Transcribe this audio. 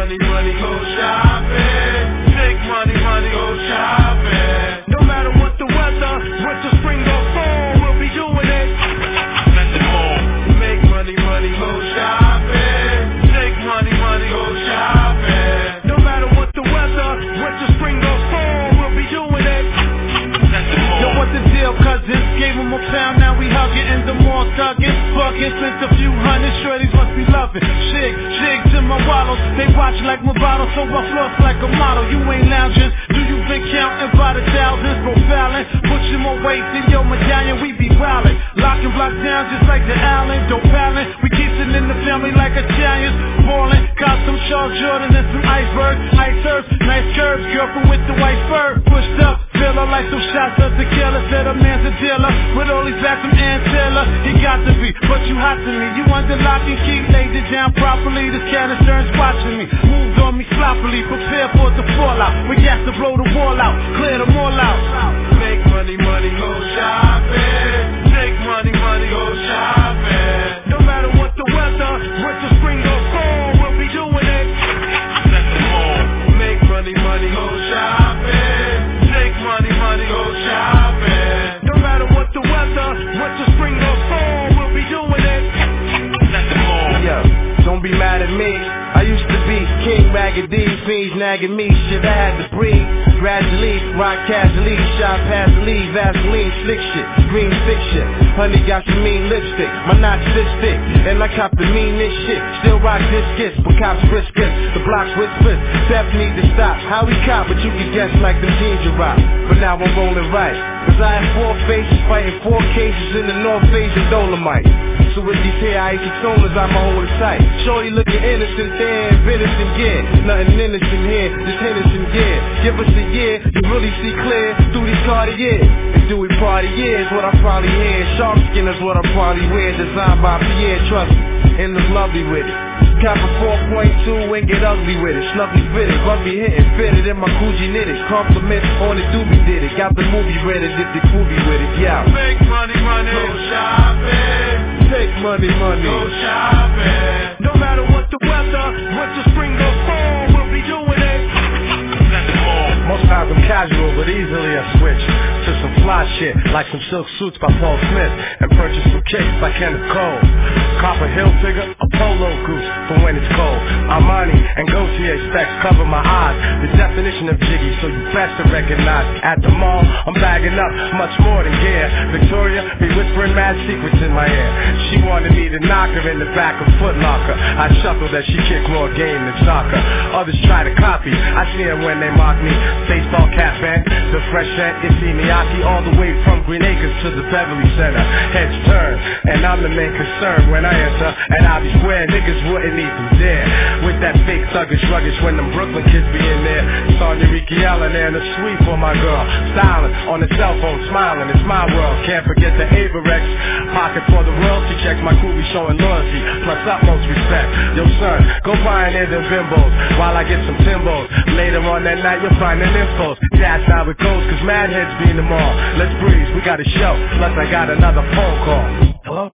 money, money, go shopping. Take money, money, go shopping. No matter what the weather, winter, spring or fall, we'll be doing it. Nothing more. Make money, money, go shopping. Take money, money, go shopping. No matter what the weather, winter, spring or fall, we'll be doing it. Nothing more. Yo, what the deal, cousins? Gave him a pound, now we hugging in the mall thugging. Fucking spent a few hundred, shorties must be loving. Jigs in my wallows, they watch like my bottle, so I floss like a model. You ain't lounging, do you been counting by the thousands? Profiling, pushing my weight in your medallion, we be wildin'. Locking blocks down just like the Allen, dope palin'. We keep it in the family like Italians. Ballin', got some Charles Jordan and some icebergs. Ice surfs, nice curves, girlfriend with the white fur. Pushed up, feel her like some shots of tequila. Said a man's a dealer, with all these back from Ann Taylor. He got to be, but you hot to me. You under lock and key, laid it down properly. This canistern's watching me. Moved on me sloppily, prepare for the fallout. We got to blow the wall out, clear them all out. Make money, money, go shopping. Take money, money, go shopping. No matter what the weather, winter, spring or fall, we'll be doing it. Nothing more. Make money, money, go shopping. Take money, money, go shopping. No matter what the weather, winter, spring or fall, we'll be doing it. Nothing more. Yo, don't be mad at me. I used to be King Raggedy, fiends nagging me, shit I had to breathe. Gradually, rock casually, shot past the lead, Vaseline, slick shit, green fiction. Honey got some mean lipstick, my knots this thick, and I cop the meanest shit. Still rock biscuits, but cops brisket, the blocks whispers. Theft need to stop, how we cop, but you can guess like them jeans you rock. But now I'm rolling right, cause I have 4 faces, fighting 4 cases in the North Face and Dolomite. So with these here isotoners, I'ma hold it tight. Shorty looking innocent there, innocent gear. Nothing innocent here, just innocent gear. Give us a year, you really see clear through these Cartiers. And do we party years, what I probably hear. Sharp skin is what I probably wear. Designed by Pierre, trust me, and look lovely with it. Cop a 4.2 and get ugly with it. Snuffy fitted, rugby hitting, fitted in my Coogee knitted. Compliment on the doobie did it. Got the movie ready, did the Coogee with it, yeah. Make money, money, go shopping. Take money, money, go shopping. No matter what the weather, winter, spring or fall, we'll be doing it. Nothing more. Most times I'm casual, but easily I switch to some fly shit, like some silk suits by Paul Smith, and purchase some kicks by Kenneth Cole. Copper Hill figure, a polo goose for when it's cold. Armani and Gaultier specs cover my eyes. The definition of jiggy, so you best to recognize. At the mall, I'm bagging up much more than gear. Victoria be whispering mad secrets in my ear. She wanted me to knock her in the back of Foot Locker. I chuckled that she kicked more game than soccer. Others try to copy, I see them when they mock me. Baseball cap band, the fresh scent, Issey Miyake, all the way from Green Acres to the Beverly Center. Heads turn, and I'm the main concern when I enter. And I'll be square, niggas wouldn't even dare. With that fake thuggish ruggish when them Brooklyn kids be in there. Sonya Ricky Allen and a sweet for my girl. Styling on the cell phone, smiling, it's my world. Can't forget the Averex. Pocket for the royalty checks, my crew be showing loyalty. Plus utmost respect. Yo son, go pioneer them bimbos while I get some Timbos. Later on that night you'll find them infos. That's how it goes, cause mad heads be in the mall. Let's breeze, we got a show. Plus I got another phone call. Hello?